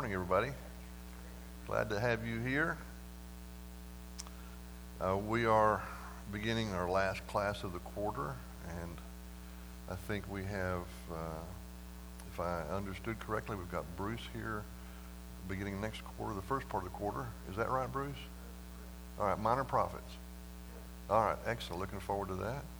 morning, everybody. Glad to have you here. We are beginning our last class of the quarter, and I think we have, if I understood correctly, we've got Bruce here beginning next quarter, the first part of the quarter. Is that right, Bruce? All right, minor prophets. All right, excellent. Looking forward to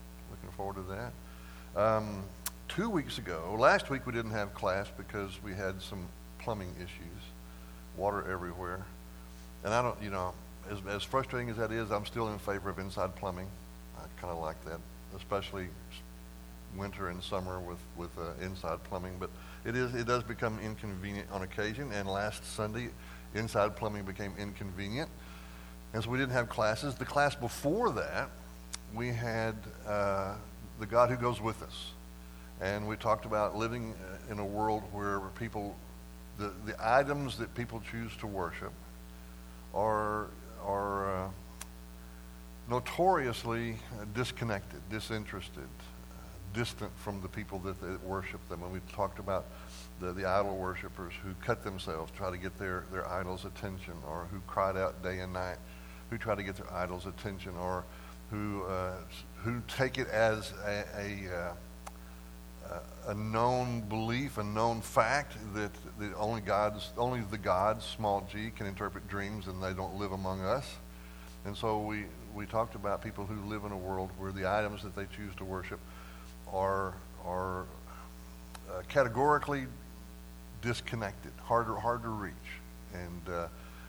that. 2 weeks ago, last week we didn't have class because we had some plumbing issues, water everywhere. And I don't, as frustrating as that is, I'm still in favor of inside plumbing. I kind of like that, especially winter and summer with inside plumbing. But it does become inconvenient on occasion. And last Sunday, inside plumbing became inconvenient, and so we didn't have classes. The class before that, we had the God who goes with us. And we talked about living in a world where people, the items that people choose to worship are notoriously disconnected, disinterested, distant from the people that worship them. And we talked about the idol worshipers who cut themselves, try to get their idol's attention, or who cried out day and night, who try to get their idol's attention, or who take it as a known belief, a known fact that only the gods, small g, can interpret dreams, and they don't live among us. And so we talked about people who live in a world where the items that they choose to worship are categorically disconnected, hard to reach. And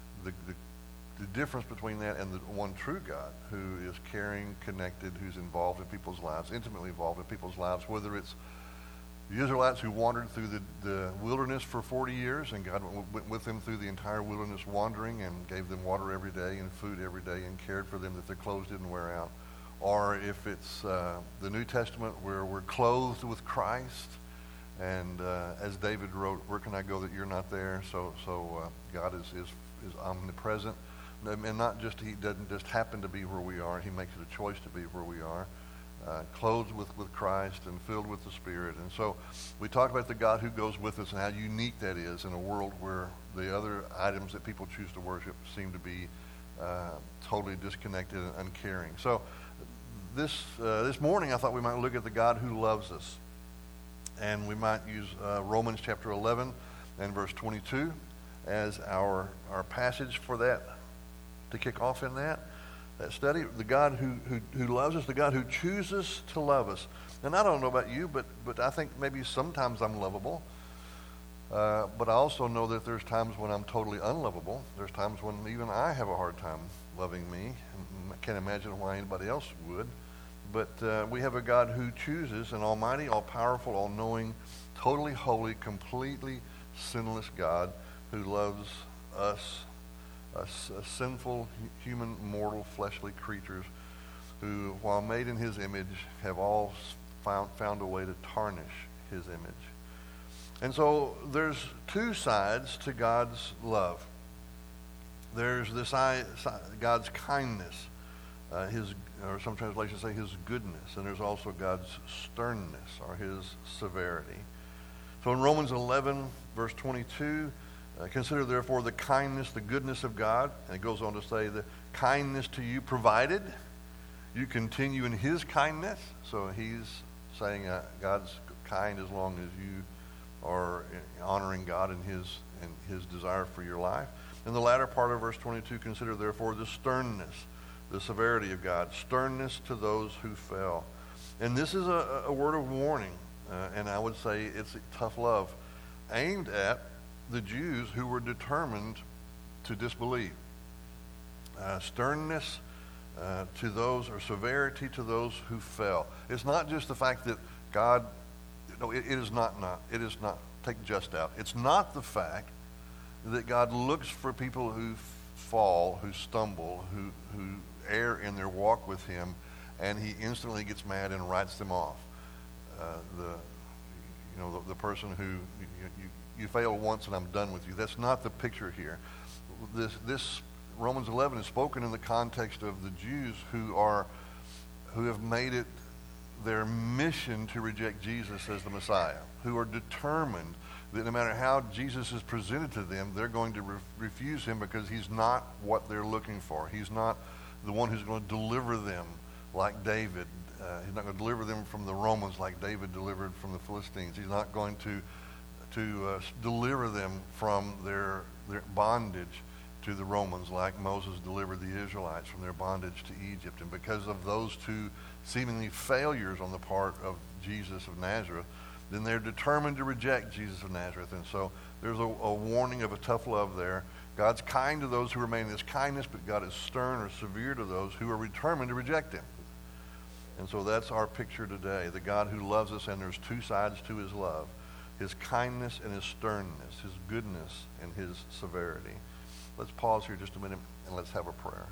the difference between that and the one true God, who is caring, connected, who's involved in people's lives, intimately involved in people's lives, whether it's the Israelites who wandered through the wilderness for 40 years, and God went with them through the entire wilderness wandering and gave them water every day and food every day and cared for them that their clothes didn't wear out. Or if it's the New Testament where we're clothed with Christ, and as David wrote, where can I go that you're not there? So God is omnipresent, and not just, he doesn't just happen to be where we are, he makes it a choice to be where we are. Clothed with Christ and filled with the Spirit. And so we talk about the God who goes with us and how unique that is in a world where the other items that people choose to worship seem to be totally disconnected and uncaring. So this morning I thought we might look at the God who loves us. And we might use Romans chapter 11 and verse 22 as our passage for that, to kick off in that study. The God who loves us, the God who chooses to love us. And I don't know about you, but I think maybe sometimes I'm lovable. But I also know that there's times when I'm totally unlovable. There's times when even I have a hard time loving me. I can't imagine why anybody else would. But we have a God who chooses, an almighty, all-powerful, all-knowing, totally holy, completely sinless God who loves us, sinful, human, mortal, fleshly creatures who, while made in his image, have all found a way to tarnish his image. And so there's two sides to God's love. There's this God's kindness, or some translations say his goodness, and there's also God's sternness, or his severity. So in Romans 11, verse 22, consider therefore the kindness, the goodness of God. And it goes on to say the kindness to you provided you continue in his kindness. So he's saying God's kind as long as you are honoring God and his desire for your life. In the latter part of verse 22, consider therefore the sternness, the severity of God, sternness to those who fell. And this is a word of warning, and I would say it's tough love, aimed at the Jews who were determined to disbelieve. Sternness to those, or severity to those who fell. It's not just the fact that God, it is not, take just out. It's not the fact that God looks for people who fall, who stumble, who err in their walk with him, and he instantly gets mad and writes them off. The person who, you fail once and I'm done with you. That's not the picture here. This Romans 11 is spoken in the context of the Jews who have made it their mission to reject Jesus as the Messiah, who are determined that no matter how Jesus is presented to them, they're going to refuse him because he's not what they're looking for. He's not the one who's going to deliver them like David. He's not going to deliver them from the Romans like David delivered from the Philistines. He's not going to deliver them from their bondage to the Romans like Moses delivered the Israelites from their bondage to Egypt. And because of those two seemingly failures on the part of Jesus of Nazareth, then they're determined to reject Jesus of Nazareth. And so there's a warning of a tough love there. God's kind to those who remain in his kindness, but God is stern or severe to those who are determined to reject him. And so that's our picture today, the God who loves us, and there's two sides to his love, his kindness and his sternness, his goodness and his severity. Let's pause here just a minute and let's have a prayer.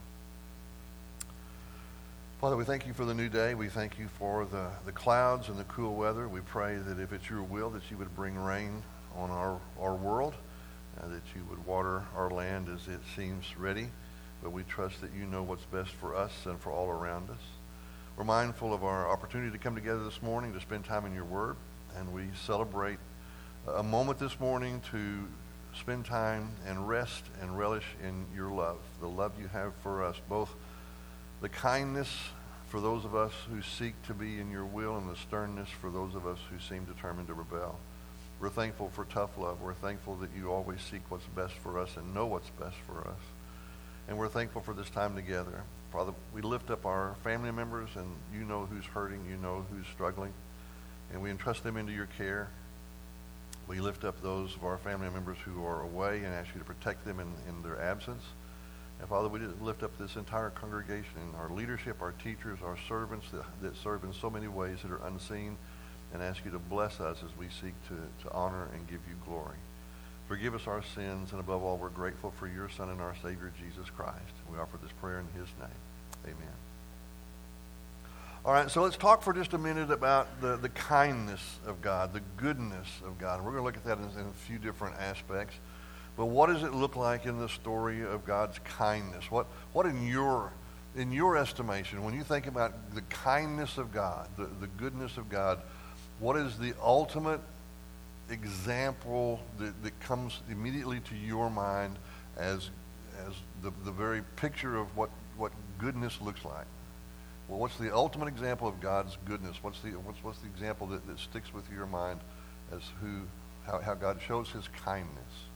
Father, we thank you for the new day. We thank you for the clouds and the cool weather. We pray that if it's your will that you would bring rain on our world, that you would water our land as it seems ready. But we trust that you know what's best for us and for all around us. We're mindful of our opportunity to come together this morning to spend time in your word. And we celebrate a moment this morning to spend time and rest and relish in your love, the love you have for us, both the kindness for those of us who seek to be in your will and the sternness for those of us who seem determined to rebel. We're thankful for tough love. We're thankful that you always seek what's best for us and know what's best for us. And we're thankful for this time together. Father, we lift up our family members, and you know who's hurting, you know who's struggling, and we entrust them into your care. We lift up those of our family members who are away and ask you to protect them in their absence. And Father, we lift up this entire congregation, our leadership, our teachers, our servants that serve in so many ways that are unseen, and ask you to bless us as we seek to honor and give you glory. Forgive us our sins, and above all, we're grateful for your Son and our Savior, Jesus Christ. We offer this prayer in his name. Amen. All right, so let's talk for just a minute about the kindness of God, the goodness of God. And we're going to look at that in a few different aspects. But what does it look like in the story of God's kindness? What in your estimation, when you think about the kindness of God, the goodness of God, what is the ultimate example that comes immediately to your mind as the very picture of what goodness looks like? Well, what's the ultimate example of God's goodness? What's the example that sticks with your mind as how God shows his kindness?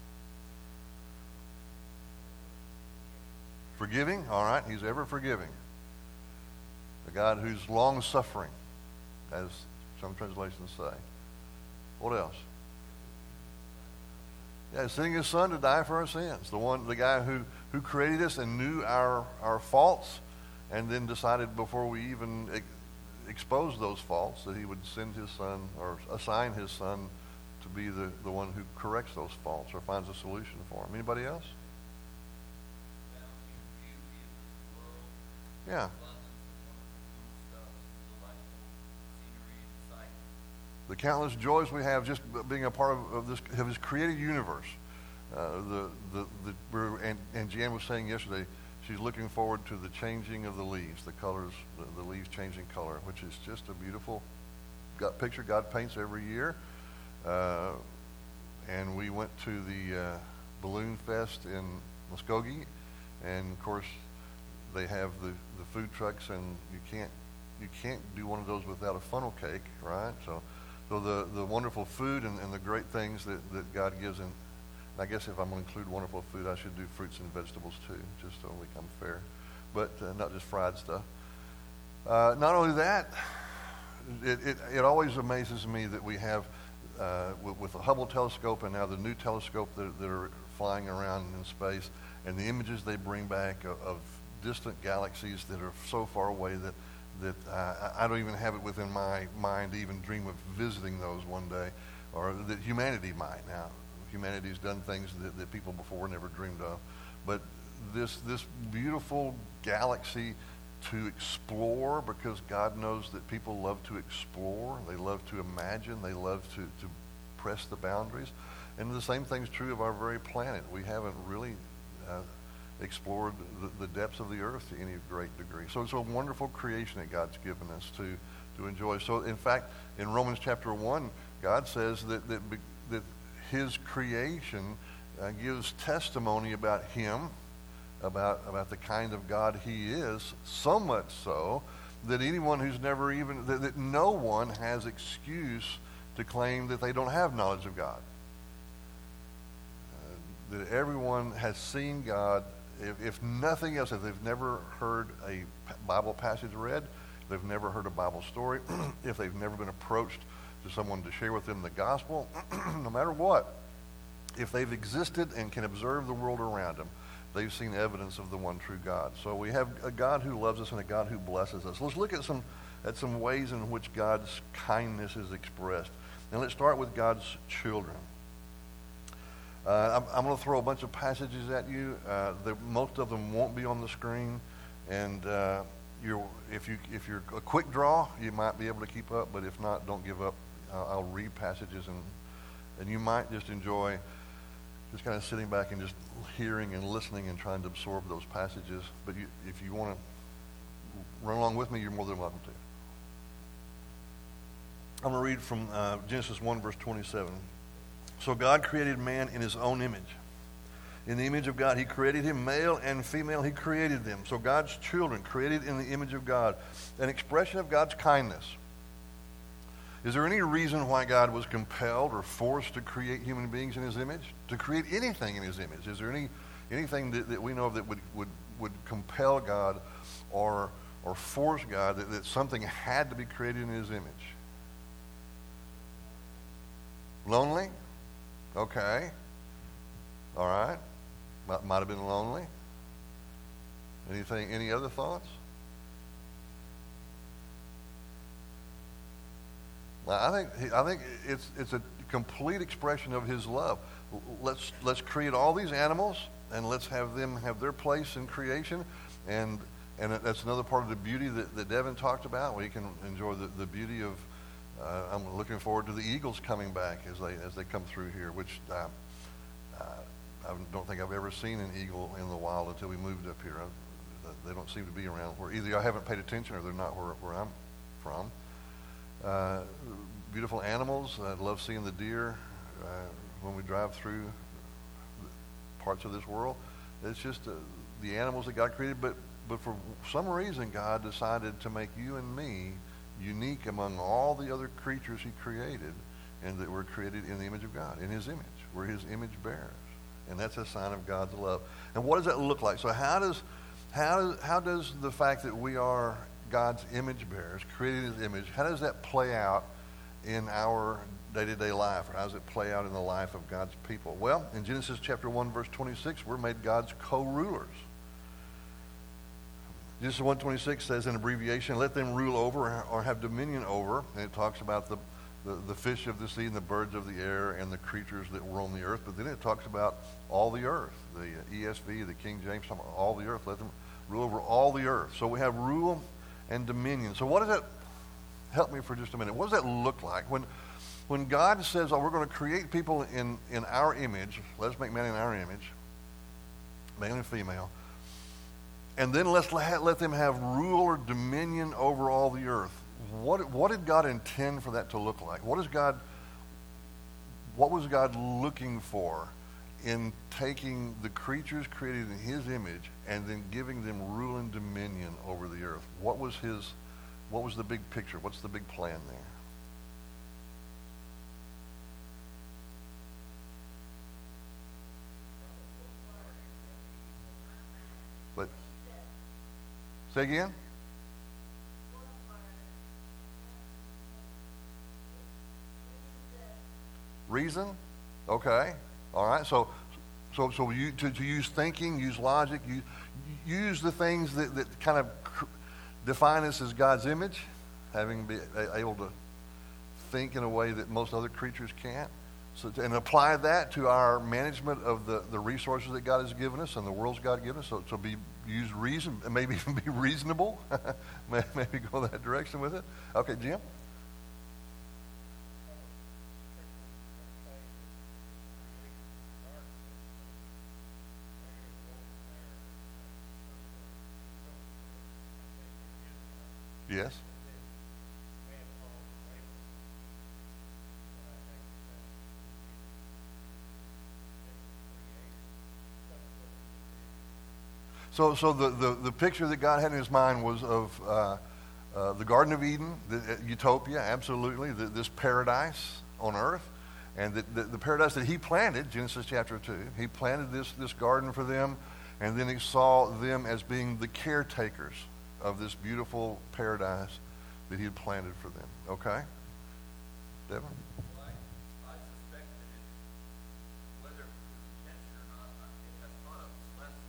Forgiving, all right, he's ever forgiving. A God who's long-suffering, as some translations say. What else? Yeah, sending his son to die for our sins. The guy who created us and knew our faults, and then decided before we even exposed those faults that he would send his son or assign his son to be the one who corrects those faults or finds a solution for them. Anybody else? Yeah. The countless joys we have just being a part of his created universe. And Jan was saying yesterday, she's looking forward to the changing of the leaves, the colors, the leaves changing color, which is just a beautiful picture God paints every year. And we went to the Balloon Fest in Muskogee, and of course they have the food trucks, and you can't do one of those without a funnel cake, right? So the wonderful food and the great things that God gives, and I guess if I'm going to include wonderful food, I should do fruits and vegetables too, just so we become fair, but not just fried stuff. Not only that, it always amazes me that we have, with the Hubble telescope and now the new telescope that are flying around in space, and the images they bring back of distant galaxies that are so far away that I don't even have it within my mind to even dream of visiting those one day, or that humanity might. Now, humanity's done things that people before never dreamed of. But this beautiful galaxy to explore, because God knows that people love to explore, they love to imagine, they love to press the boundaries. And the same thing's true of our very planet. We haven't really explored the depths of the earth to any great degree. So it's a wonderful creation that God's given us to to enjoy. So, in fact, in Romans chapter 1, God says that his creation gives testimony about him, about the kind of God he is, so much so that anyone who's never even, that no one has excuse to claim that they don't have knowledge of God. That everyone has seen God, if nothing else, if they've never heard a Bible passage read, they've never heard a Bible story, if they've never been approached to someone to share with them the gospel, no matter what, if they've existed and can observe the world around them, they've seen evidence of the one true God. So we have a God who loves us and a God who blesses us. Let's look at some ways in which God's kindness is expressed. And let's start with God's children. I'm going to throw a bunch of passages at you. Most of them won't be on the screen, and if you're a quick draw, you might be able to keep up. But if not, don't give up. I'll read passages, and you might just enjoy just kind of sitting back and just hearing and listening and trying to absorb those passages. But if you want to run along with me, you're more than welcome to. I'm going to read from Genesis 1, verse 27. So God created man in his own image. In the image of God, he created him, male and female, he created them. So God's children, created in the image of God, an expression of God's kindness. Is there any reason why God was compelled or forced to create human beings in his image? To create anything in his image? Is there anything that we know of that would compel God or force God that something had to be created in his image? Lonely? Okay. All right. Might have been lonely. Any other thoughts? I think it's a complete expression of his love. Let's create all these animals and let's have them have their place in creation, and that's another part of the beauty that Devin talked about. We can enjoy the beauty of. I'm looking forward to the eagles coming back as they come through here, which I don't think I've ever seen an eagle in the wild until we moved up here. They don't seem to be around where either I haven't paid attention or they're not where I'm from. Beautiful animals. I love seeing the deer when we drive through parts of this world. It's just the animals that God created, but for some reason God decided to make you and me unique among all the other creatures he created, and that we're created in the image of God, in his image. We're his image bearers, and that's a sign of God's love. And what does that look like? So how does the fact that we are God's image bearers, created in his image, how does that play out in our day-to-day life, or how does it play out in the life of God's people? Well, in Genesis chapter 1, verse 26, we're made God's co-rulers. Genesis 1:26 says in abbreviation, let them rule over or have dominion over, and it talks about the fish of the sea and the birds of the air and the creatures that were on the earth, but then it talks about all the earth, the ESV, the King James, all the earth, let them rule over all the earth. So we have rule and dominion. So what does that, help me for just a minute, what does that look like? When God says, we're going to create people in our image, let's make man in our image, male and female, and then let's let them have rule or dominion over all the earth. What did God intend for that to look like? What was God looking for in taking the creatures created in his image and then giving them rule and dominion over the earth? What was the big picture? What's the big plan there? But say again? Reason? Okay. All right. So you to use thinking, use logic, use the things that kind of define us as God's image, having been able to think in a way that most other creatures can't. So and apply that to our management of the resources that God has given us and the world's God given us. So to use reason, and maybe even be reasonable. Maybe go that direction with it. Okay, Jim. Yes. So the picture that God had in his mind was of the Garden of Eden, the utopia, absolutely, this paradise on earth. And the paradise that he planted, Genesis chapter 2, he planted this garden for them, and then he saw them as being the caretakers of this beautiful paradise that he had planted for them. Okay? Devin? Well, I suspect that it, whether it was intention or not, it has taught us a lesson.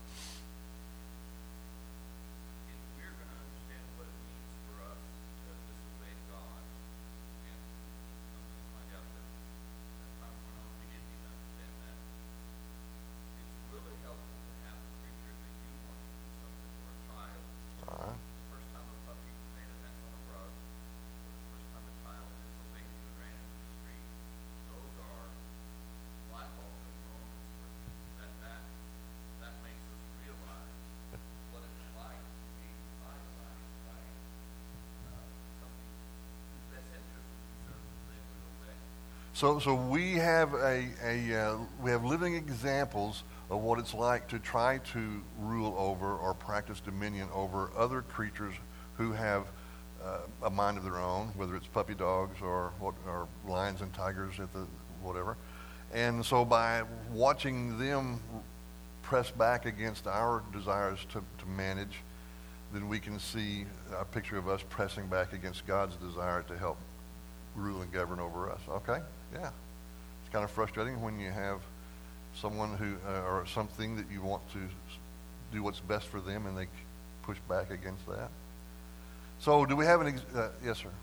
If we're going to understand what it means for us to disobey God, and find out that as time went on, we didn't even understand that, it's really helpful to have a creature that you want to do something for a child. All right. The first time a puppy made a mess on a rug, or the first time a child disobeyed you and ran into the street, those are light bulbing moments where that makes us realize what it's like to be sidelining by something whose best interest would be served if they would obey. So we have we have living examples of what it's like to try to rule over or practice dominion over other creatures who have a mind of their own, whether it's puppy dogs or lions and tigers at the whatever. And so by watching them press back against our desires to manage, then we can see a picture of us pressing back against God's desire to help rule and govern over us. Okay? Yeah. It's kind of frustrating when you have someone who, or something that you want to do what's best for them and they push back against that. So do we have yes, sir?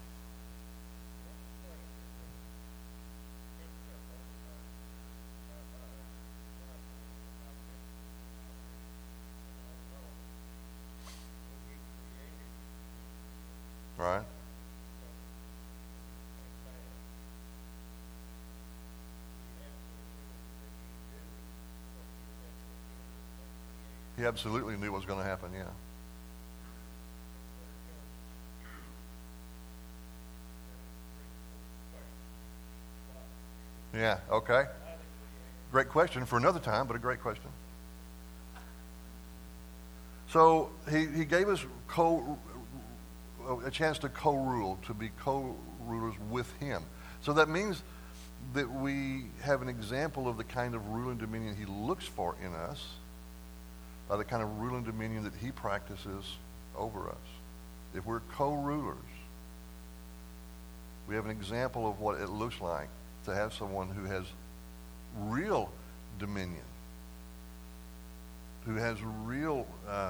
Right. He absolutely knew what was going to happen, yeah. Yeah, okay. Great question for another time, but a great question. So he gave us a chance to co-rule, to be co-rulers with him. So that means that we have an example of the kind of rule and dominion he looks for in us, by the kind of rule and dominion that he practices over us. If we're co-rulers, we have an example of what it looks like to have someone who has real dominion, who has real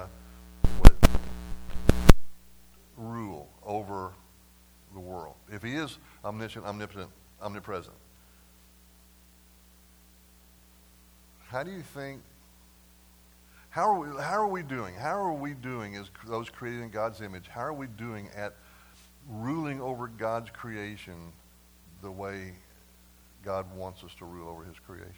rule over the world. If he is omniscient, omnipotent, omnipresent, how do you think, how are we doing? How are we doing as those created in God's image? How are we doing at ruling over God's creation the way God wants us to rule over his creation?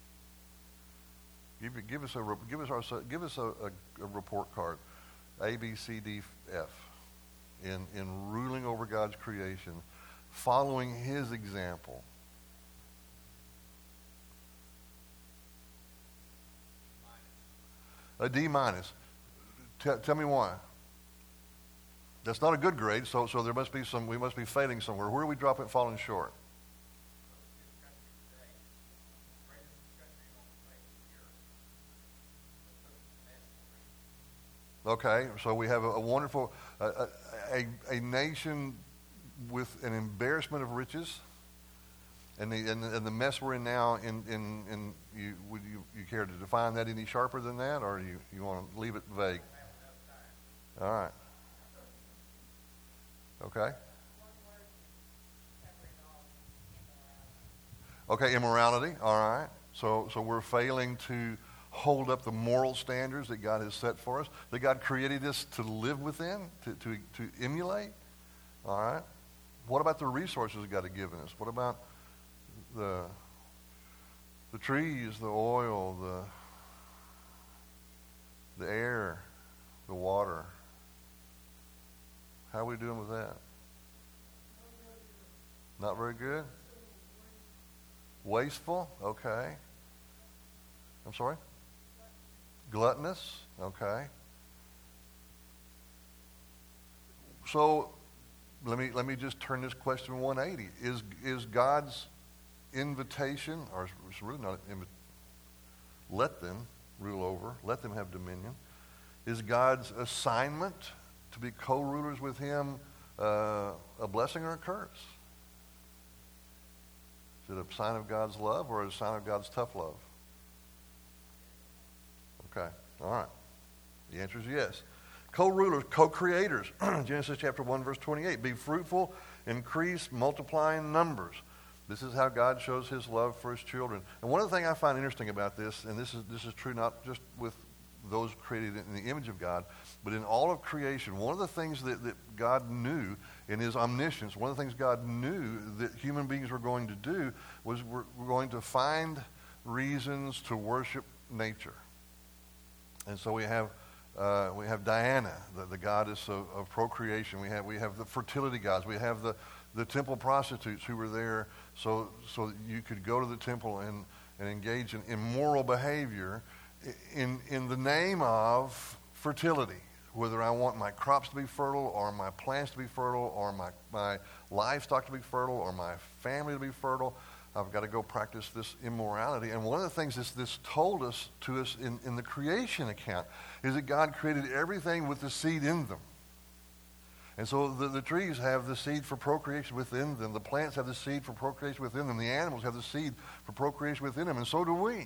Give us a report card, A, B, C, D, F, in ruling over God's creation, following his example. A D minus. Tell me why. That's not a good grade, so there must be we must be failing somewhere. Where are we dropping, falling short? Okay, so we have a wonderful, a nation with an embarrassment of riches, and the mess we're in now. Would you care to define that any sharper than that, or you want to leave it vague? All right. Okay. Okay, immorality. All right. So we're failing to hold up the moral standards that God has set for us, that God created us to live within, to emulate. All right. What about the resources God has given us? What about the trees, the oil, the air, the water? How are we doing with that? Not very good? Wasteful? Okay. I'm sorry? Gluttonous? Okay. So let me just turn this question 180. Is God's invitation, or it's really not let them rule over, let them have dominion. Is God's assignment to be co-rulers with him a blessing or a curse? Is it a sign of God's love or a sign of God's tough love? Okay, all right. The answer is yes. Co-rulers, co-creators. Genesis chapter 1, verse 28. Be fruitful, increase, multiply in numbers. This is how God shows his love for his children. And one of the things I find interesting about this, and this is true not just with those created in the image of God, but in all of creation, one of the things that God knew in his omniscience, one of the things God knew that human beings were going to do was we're going to find reasons to worship nature. And so we have Diana, the goddess of procreation. We have the fertility gods. We have the temple prostitutes who were there so that you could go to the temple and engage in immoral behavior in the name of fertility. Whether I want my crops to be fertile or my plants to be fertile or my livestock to be fertile or my family to be fertile, I've got to go practice this immorality. And one of the things this told us to us in the creation account is that God created everything with the seed in them. And so the trees have the seed for procreation within them. The plants have the seed for procreation within them. The animals have the seed for procreation within them. And so do we.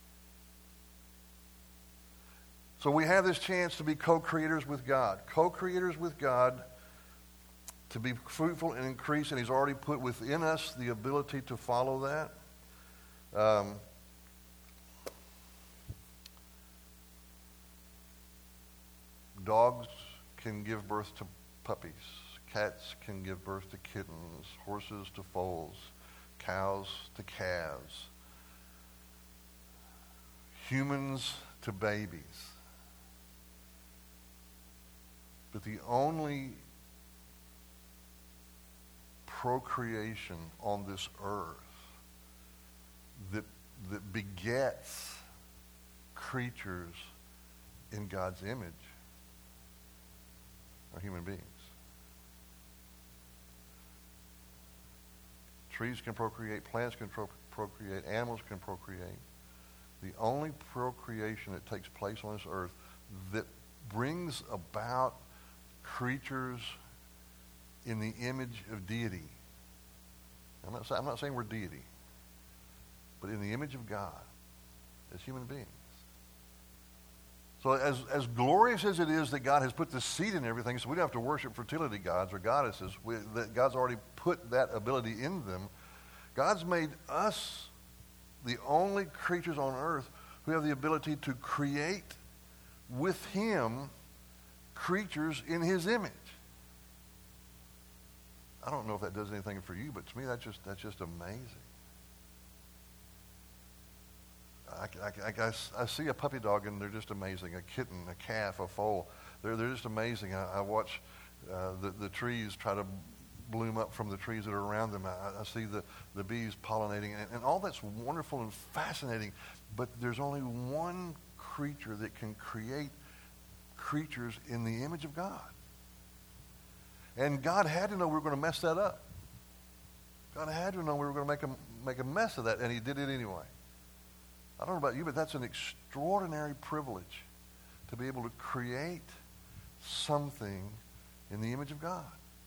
So we have this chance to be co-creators with God. Co-creators with God, to be fruitful and increase, and he's already put within us the ability to follow that. Dogs can give birth to puppies. Cats can give birth to kittens. Horses to foals. Cows to calves. Humans to babies. But the only procreation on this earth that begets creatures in God's image are human beings. Trees can procreate, plants can procreate, animals can procreate. The only procreation that takes place on this earth that brings about creatures in the image of deity. I'm not saying we're deity, but in the image of God as human beings. So as glorious as it is that God has put the seed in everything, so we don't have to worship fertility gods or goddesses, that God's already put that ability in them, God's made us the only creatures on earth who have the ability to create with him creatures in his image. I don't know if that does anything for you, but to me that's just amazing. I see a puppy dog and they're just amazing. A kitten, a calf, a foal. They're just amazing. I watch the trees try to bloom up from the trees that are around them. I see the bees pollinating, and all that's wonderful and fascinating. But there's only one creature that can create creatures in the image of God. And God had to know we were going to mess that up. God had to know we were going to make a mess of that, and he did it anyway. I don't know about you, but that's an extraordinary privilege to be able to create something in the image of God.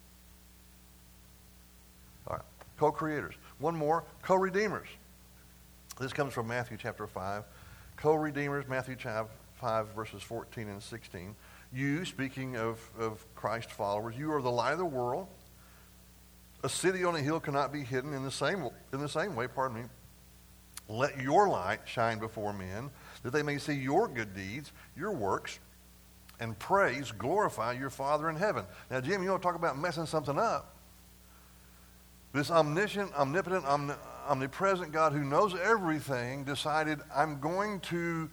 All right, co-creators. One more, co-redeemers. This comes from Matthew chapter 5. Co-redeemers, Matthew chapter 5, verses 14 and 16. You, speaking of Christ followers, you are the light of the world. A city on a hill cannot be hidden. In the same way, let your light shine before men, that they may see your good deeds, your works, and glorify your Father in heaven. Now, Jim, you want to talk about messing something up? This omniscient, omnipotent, omnipresent God who knows everything decided, I'm going to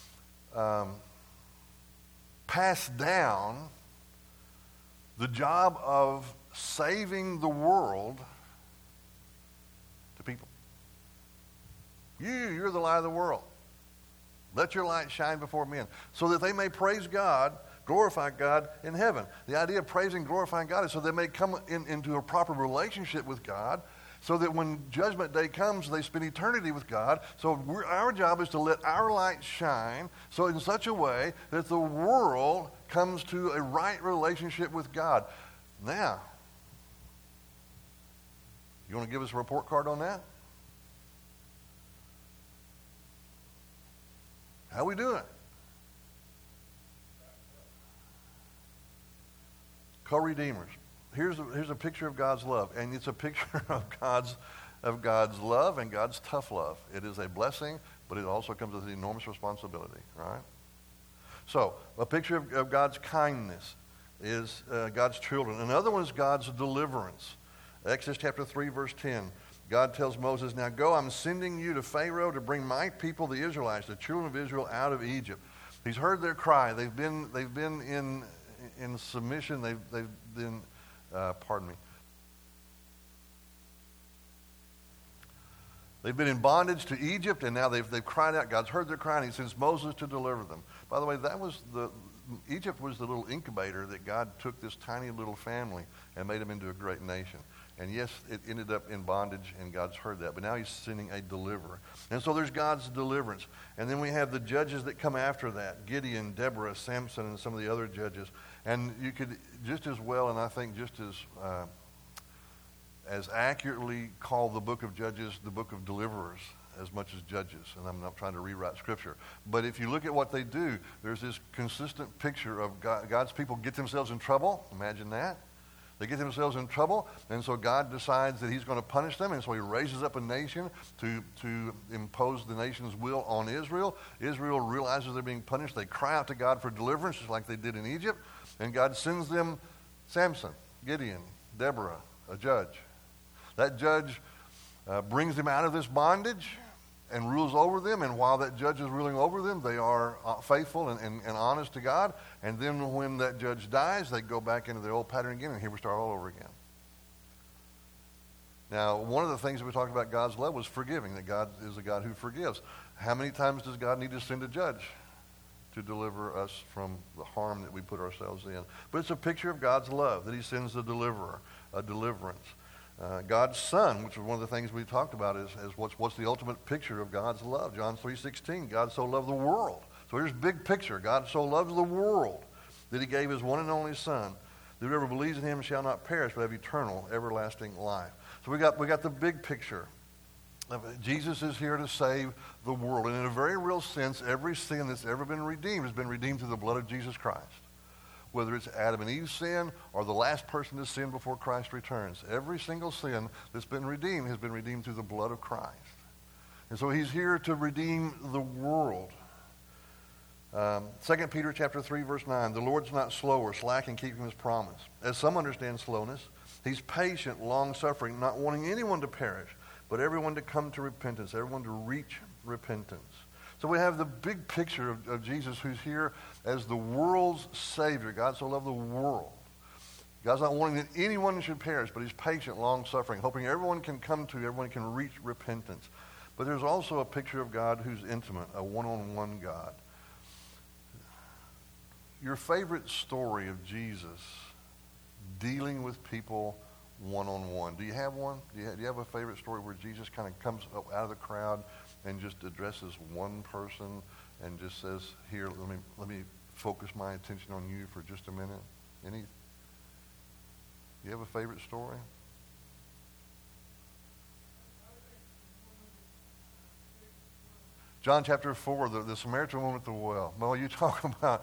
pass down the job of saving the world to people. You're the light of the world. Let your light shine before men, so that they may praise God glorify God in heaven. The idea of praising and glorifying God is so they may come into a proper relationship with God, so that when Judgment Day comes, they spend eternity with God. So our job is to let our light shine so in such a way that the world comes to a right relationship with God. Now, you want to give us a report card on that? How we doing? Co-redeemers. Here's a picture of God's love, and it's a picture of God's love and God's tough love. It is a blessing, but it also comes with enormous responsibility, right? So, a picture of God's kindness is God's children. Another one is God's deliverance. Exodus chapter 3, verse 10. God tells Moses, "Now go, I'm sending you to Pharaoh to bring my people, the Israelites, the children of Israel, out of Egypt." He's heard their cry. They've been in submission. They've been They've been in bondage to Egypt, and now they've cried out. God's heard their cry, and he sends Moses to deliver them. By the way, Egypt was the little incubator that God took this tiny little family and made them into a great nation. And yes, it ended up in bondage, and God's heard that. But now he's sending a deliverer. And so there's God's deliverance. And then we have the judges that come after that, Gideon, Deborah, Samson, and some of the other judges. And you could just as well, and I think just as accurately call the book of Judges the book of deliverers as much as Judges. And I'm not trying to rewrite Scripture. But if you look at what they do, there's this consistent picture of God's people get themselves in trouble. Imagine that. They get themselves in trouble, and so God decides that he's going to punish them, and so he raises up a nation to impose the nation's will on Israel. Israel realizes they're being punished. They cry out to God for deliverance, just like they did in Egypt, and God sends them Samson, Gideon, Deborah, a judge. That judge brings them out of this bondage and rules over them, and while that judge is ruling over them, they are faithful and honest to God. And then when that judge dies, they go back into their old pattern again, and here we start all over again. Now, one of the things that we talked about God's love was forgiving, that God is a God who forgives. How many times does God need to send a judge to deliver us from the harm that we put ourselves in? But it's a picture of God's love, that he sends a deliverer, a deliverance. God's Son, which is one of the things we talked about, is what's the ultimate picture of God's love. John 3:16, God so loved the world. So here's big picture. God so loved the world that he gave his one and only Son, that whoever believes in him shall not perish but have eternal, everlasting life. So we got the big picture. Jesus is here to save the world. And in a very real sense, every sin that's ever been redeemed has been redeemed through the blood of Jesus Christ. Whether it's Adam and Eve's sin or the last person to sin before Christ returns. Every single sin that's been redeemed has been redeemed through the blood of Christ. And so he's here to redeem the world. 2 Peter chapter 3, verse 9, the Lord's not slow or slack in keeping his promise. As some understand slowness, he's patient, long-suffering, not wanting anyone to perish, but everyone to come to repentance, everyone to reach repentance. So we have the big picture of Jesus, who's here as the world's Savior. God so loved the world. God's not wanting that anyone should perish, but he's patient, long-suffering, hoping everyone can reach repentance. But there's also a picture of God who's intimate, a one-on-one God. Your favorite story of Jesus dealing with people one-on-one. Do you have one? Do you have a favorite story where Jesus kind of comes up out of the crowd and just addresses one person and just says, "Here, let me focus my attention on you for just a minute"? Do you have a favorite story? John chapter 4, the Samaritan woman at the well. Well, you talk about,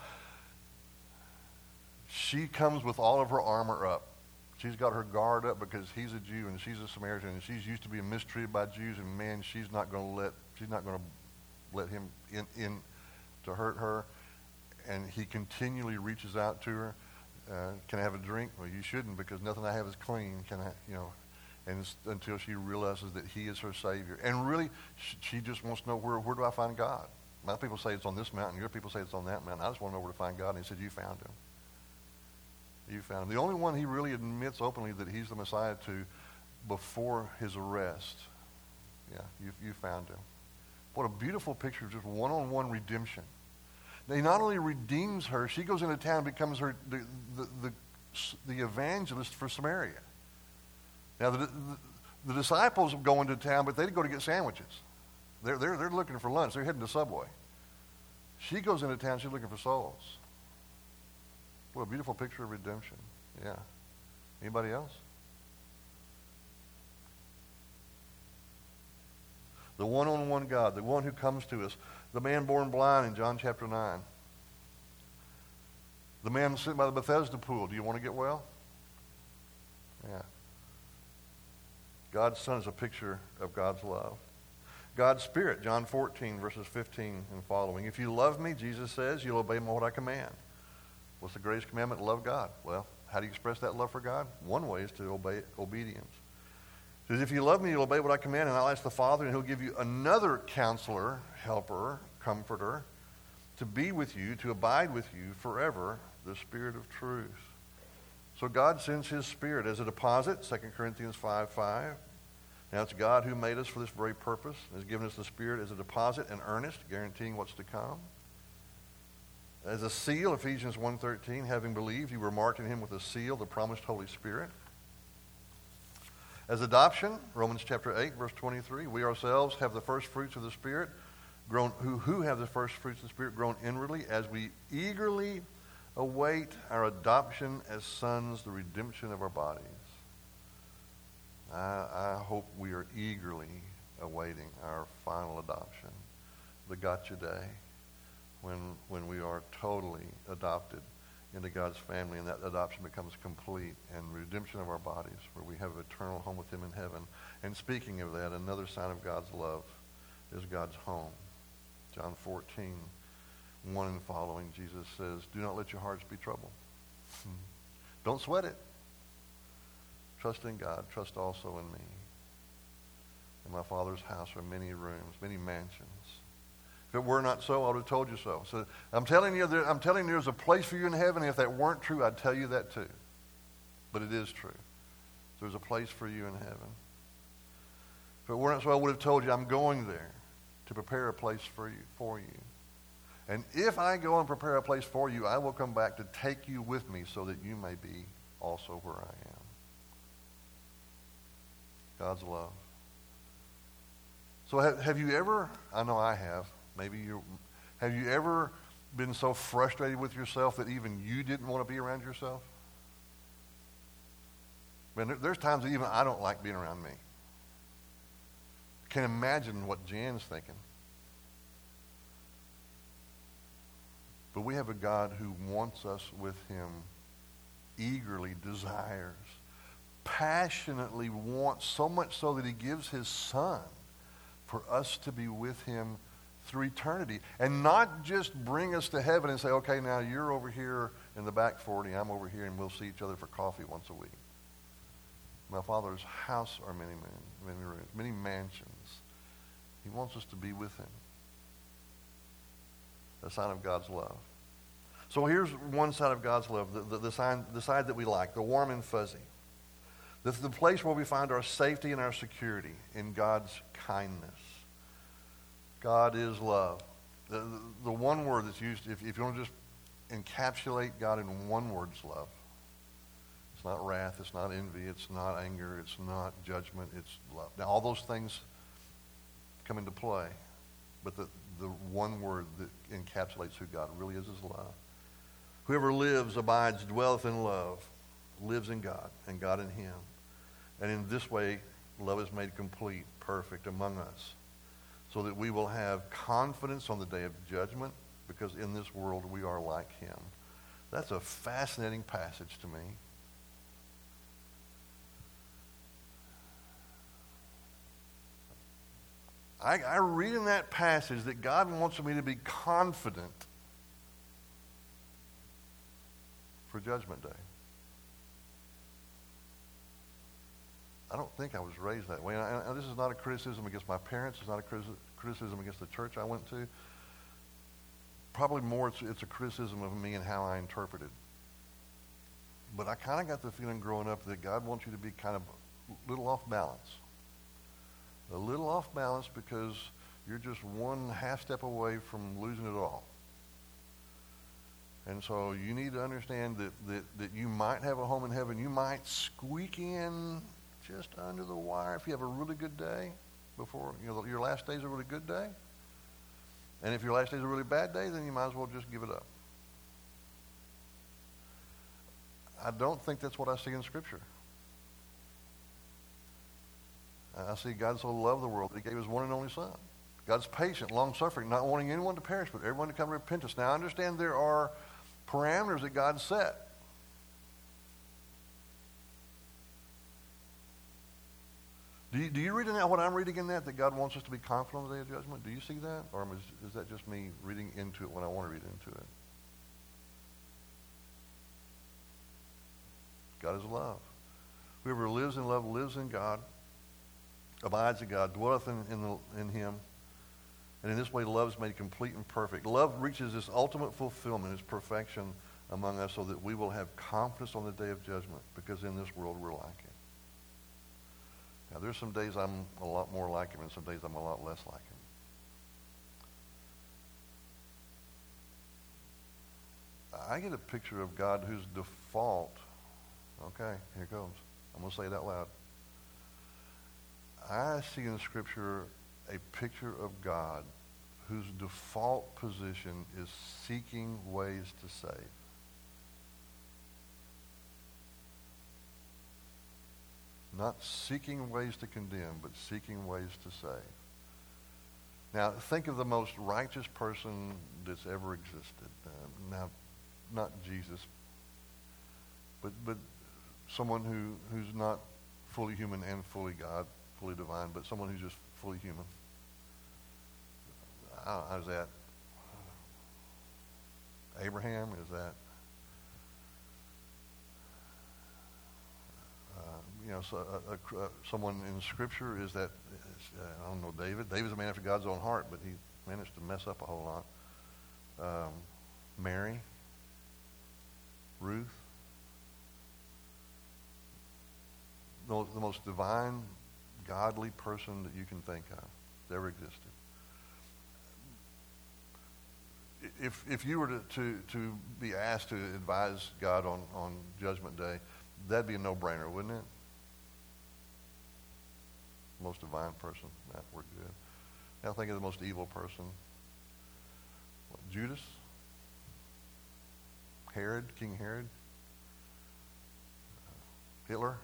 she comes with all of her armor up. She's got her guard up because he's a Jew and she's a Samaritan, and she's used to being mistreated by Jews, and man, she's not going to let him in to hurt her. And he continually reaches out to her. Can I have a drink? Well, you shouldn't, because nothing I have is clean. And it's until she realizes that he is her Savior. And really, she just wants to know, where do I find God? My people say it's on this mountain. Your people say it's on that mountain. I just want to know where to find God. And he said, you found him. You found him. The only one he really admits openly that he's the Messiah to before his arrest. Yeah, you found him. What a beautiful picture of just one-on-one redemption. He not only redeems her, she goes into town and becomes the evangelist for Samaria. Now, the disciples go into town, but they go to get sandwiches. They're looking for lunch. They're heading to Subway. She goes into town. She's looking for souls. What a beautiful picture of redemption. Yeah. Anybody else? The one-on-one God, the one who comes to us. The man born blind in John chapter 9. The man sitting by the Bethesda pool. Do you want to get well? Yeah. God's Son is a picture of God's love. God's Spirit, John 14, verses 15 and following. If you love me, Jesus says, you'll obey what I command. What's the greatest commandment? Love God. Well, how do you express that love for God? One way is to obey obedience. He says, if you love me, you'll obey what I command, and I'll ask the Father, and he'll give you another counselor, helper, comforter, to be with you, to abide with you forever, the Spirit of truth. So God sends his Spirit as a deposit, 2 Corinthians 5:5. Now it's God who made us for this very purpose, and has given us the Spirit as a deposit and earnest, guaranteeing what's to come. As a seal, Ephesians 1:13, having believed, you were marked in him with a seal, the promised Holy Spirit. As adoption, Romans chapter 8, verse 23, we ourselves have the first fruits of the Spirit, who have the first fruits of the Spirit grown inwardly as we eagerly await our adoption as sons, the redemption of our bodies. I hope we are eagerly awaiting our final adoption, the gotcha day, when we are totally adopted into God's family, and that adoption becomes complete, and redemption of our bodies, where we have an eternal home with him in heaven. And speaking of that, another sign of God's love is God's home. John 14, 1 and following, Jesus says, do not let your hearts be troubled. Don't sweat it. Trust in God. Trust also in me. In my Father's house are many rooms, many mansions. If it were not so, I would have told you so. So I'm telling you there's a place for you in heaven. And if that weren't true, I'd tell you that too. But it is true. There's a place for you in heaven. If it weren't so, I would have told you I'm going there to prepare a place for you. And if I go and prepare a place for you, I will come back to take you with me so that you may be also where I am. God's love. So have you ever, I know I have, have you ever been so frustrated with yourself that even you didn't want to be around yourself? Man, there's times that even I don't like being around me. Can't imagine what Jan's thinking. But we have a God who wants us with him, eagerly desires, passionately wants, so much so that he gives his Son for us to be with him through eternity. And not just bring us to heaven and say, okay, now you're over here in the back 40, I'm over here, and we'll see each other for coffee once a week. My Father's house are many rooms, many mansions. He wants us to be with him. A sign of God's love. So here's one side of God's love, the side that we like, the warm and fuzzy. This is the place where we find our safety and our security in God's kindness. God is love. The one word that's used, if you want to just encapsulate God in one word, it's love. It's not wrath, it's not envy, it's not anger, it's not judgment, it's love. Now all those things come into play, but the one word that encapsulates who God really is love. Whoever lives, abides, dwelleth in love, lives in God, and God in him. And in this way, love is made complete, perfect among us, so that we will have confidence on the day of judgment, because in this world we are like him. That's a fascinating passage to me. I read in that passage that God wants me to be confident for Judgment Day. I don't think I was raised that way. And this is not a criticism against my parents. It's not a criticism against the church I went to. Probably more it's a criticism of me and how I interpret it. But I kind of got the feeling growing up that God wants you to be kind of a little off balance. A little off balance because you're just one half step away from losing it all. And so you need to understand that you might have a home in heaven. You might squeak in just under the wire if you have a really good day before, your last day is a really good day. And if your last day is a really bad day, then you might as well just give it up. I don't think that's what I see in Scripture. I see God so loved the world that he gave his one and only Son. God's patient, long-suffering, not wanting anyone to perish, but everyone to come to repentance. Now, I understand there are parameters that God set. Do you read in that what I'm reading in that God wants us to be confident on the day of judgment? Do you see that? Or is that just me reading into it when I want to read into it? God is love. Whoever lives in love lives in God, abides in God, dwelleth in him. And in this way, love is made complete and perfect. Love reaches its ultimate fulfillment, its perfection among us, so that we will have confidence on the day of judgment, because in this world we're like it. Now, there's some days I'm a lot more like him, and some days I'm a lot less like him. I get a picture of God whose default, okay, here it goes. I'm going to say it out loud. I see in Scripture a picture of God whose default position is seeking ways to save. Not seeking ways to condemn, but seeking ways to save. Now, think of the most righteous person that's ever existed. Now, not Jesus, but someone who's not fully human and fully God, fully divine, but someone who's just fully human. Is that Abraham? Is that someone in Scripture? Is that I don't know, David? David's a man after God's own heart, but he managed to mess up a whole lot. Mary, Ruth, the most divine, godly person that you can think of that ever existed. If you were to be asked to advise God on Judgment Day, that'd be a no-brainer, wouldn't it? Most divine person. We're good. Now think of the most evil person. What, Judas? Herod? King Herod? Hitler?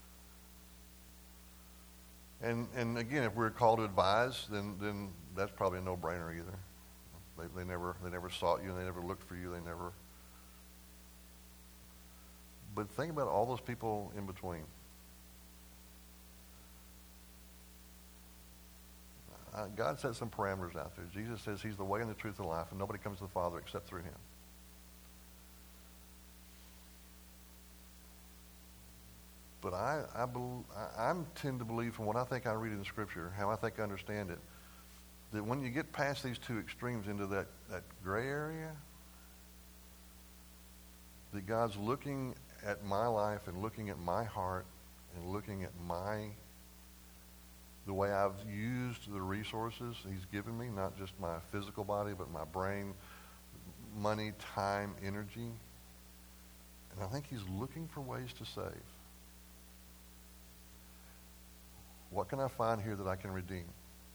And again, if we're called to advise, then that's probably a no-brainer either. They never sought you, and they never looked for you. They never. But think about all those people in between. God set some parameters out there. Jesus says he's the way and the truth and the life, and nobody comes to the Father except through him. But I tend to believe, from what I think I read in the Scripture, how I think I understand it, that when you get past these two extremes into that gray area, that God's looking at my life and looking at my heart and looking at the way I've used the resources he's given me, not just my physical body, but my brain, money, time, energy. And I think he's looking for ways to save. What can I find here that I can redeem?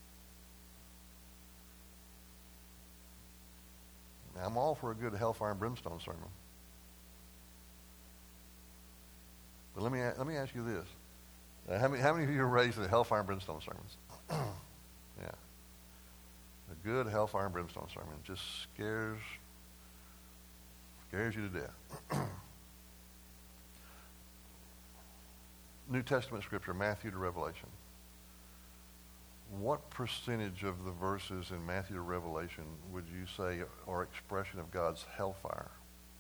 Now, I'm all for a good hellfire and brimstone sermon. But let me ask you this. How many of you are raised in hellfire and brimstone sermons? Yeah. A good hellfire and brimstone sermon just scares you to death. New Testament Scripture, Matthew to Revelation. What percentage of the verses in Matthew to Revelation would you say are expression of God's hellfire?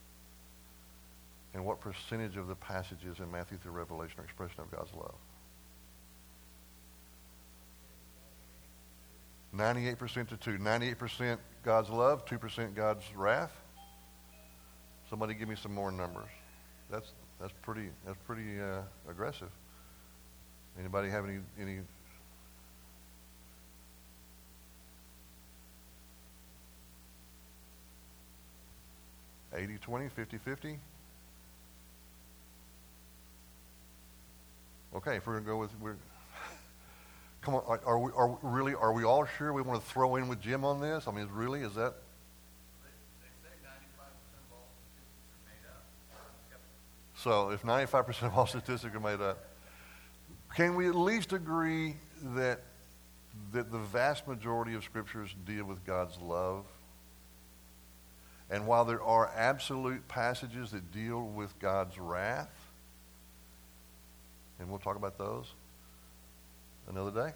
And what percentage of the passages in Matthew through Revelation are expression of God's love? 98% to 2. 98% God's love, 2% God's wrath. Somebody give me some more numbers. That's pretty aggressive. Anybody have any? 80-20, 50-50? Okay, if we're going to go with, come on, are we all sure we want to throw in with Jim on this? I mean, really, is that? They say 95% of all statistics are made up. Yep. So if 95% of all statistics are made up, can we at least agree that the vast majority of scriptures deal with God's love? And while there are absolute passages that deal with God's wrath, and we'll talk about those another day.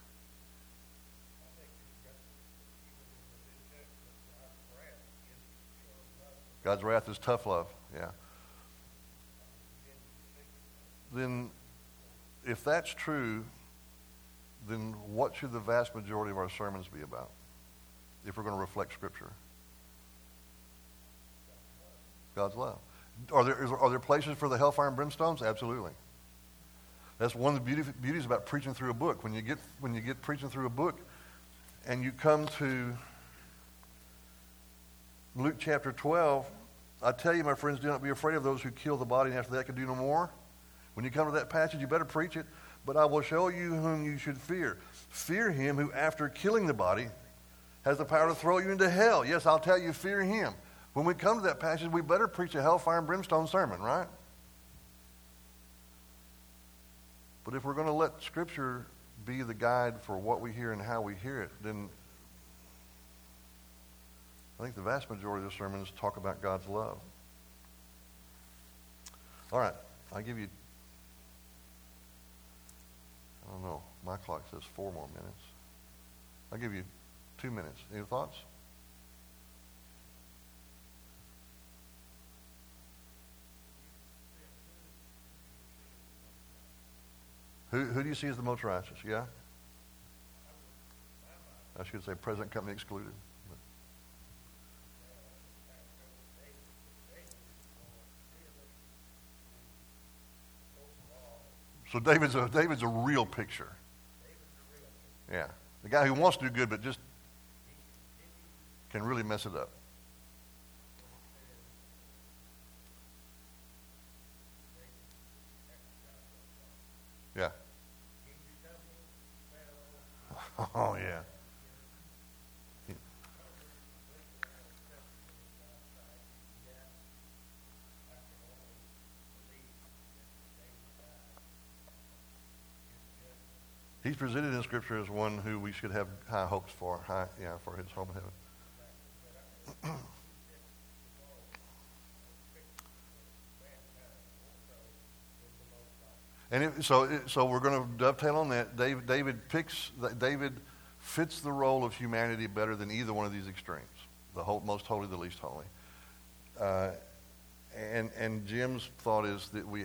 God's wrath is tough love, yeah. Then, if that's true, then what should the vast majority of our sermons be about if we're going to reflect Scripture? God's love. Are there places for the hellfire and brimstones? Absolutely. That's one of the beauties about preaching through a book. When you get preaching through a book, and you come to Luke chapter 12, I tell you, my friends, do not be afraid of those who kill the body, and after that can do no more. When you come to that passage, you better preach it. But I will show you whom you should fear. Fear him who, after killing the body, has the power to throw you into hell. Yes, I'll tell you, fear him. When we come to that passage, we better preach a hellfire and brimstone sermon, right? But if we're going to let Scripture be the guide for what we hear and how we hear it, then I think the vast majority of the sermons talk about God's love. All right, I'll give you, I don't know, my clock says 4 more minutes. I'll give you 2 minutes. Any thoughts? Who do you see as the most righteous? Yeah? I should say present company excluded. So David's a real picture. Yeah. The guy who wants to do good but just can really mess it up. Yeah. Oh, yeah. He's presented in Scripture as one who we should have high hopes for, for his home in heaven. And so we're going to dovetail on that. David fits the role of humanity better than either one of these extremes. The most holy, the least holy. And Jim's thought is that we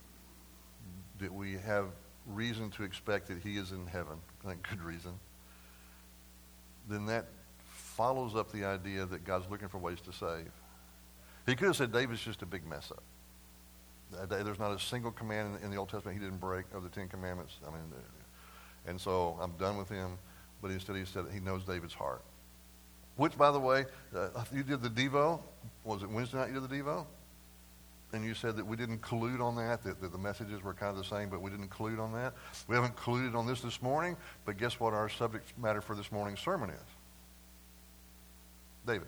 have reason to expect that he is in heaven. I think good reason. Then that follows up the idea that God's looking for ways to save. He could have said David's just a big mess up. There's not a single command in the Old Testament he didn't break of the 10 Commandments. I mean, and so I'm done with him. But instead he said he knows David's heart. Which, by the way, you did the Devo. Was it Wednesday night you did the Devo? And you said that we didn't collude on that the messages were kind of the same, but we didn't collude on that. We haven't colluded on this morning, but guess what our subject matter for this morning's sermon is? David.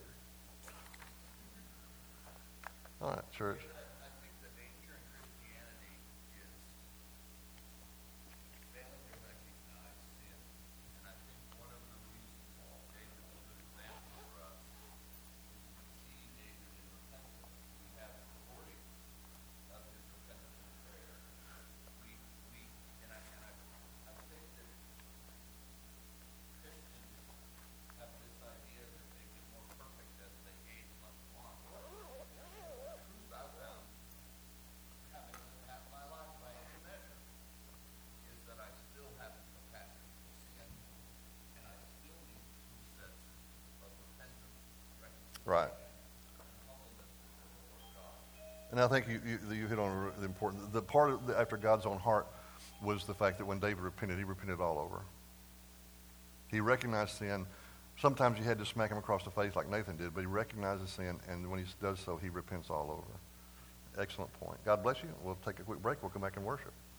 All right, church. I think the danger in Christianity is failing to recognize sin. And I think one of the reasons why David is a good example for us is we see David in repentance. We have a recording of his repentance and prayer. And I think that Christians have this idea that they get more perfect as they age much longer. The truth I found, having lived half my life by any measure, is that I still have the capacity for sin, and I still need two sets of repentance, reconciliation, Right. and humbleness before the Lord God. And I think you hit on the important. The part after God's own heart was the fact that when David repented, he repented all over. He recognized sin, Sometimes you had to smack him across the face like Nathan did, but he recognizes sin, and when he does so, he repents all over. Excellent point. God bless you. We'll take a quick break. We'll come back and worship.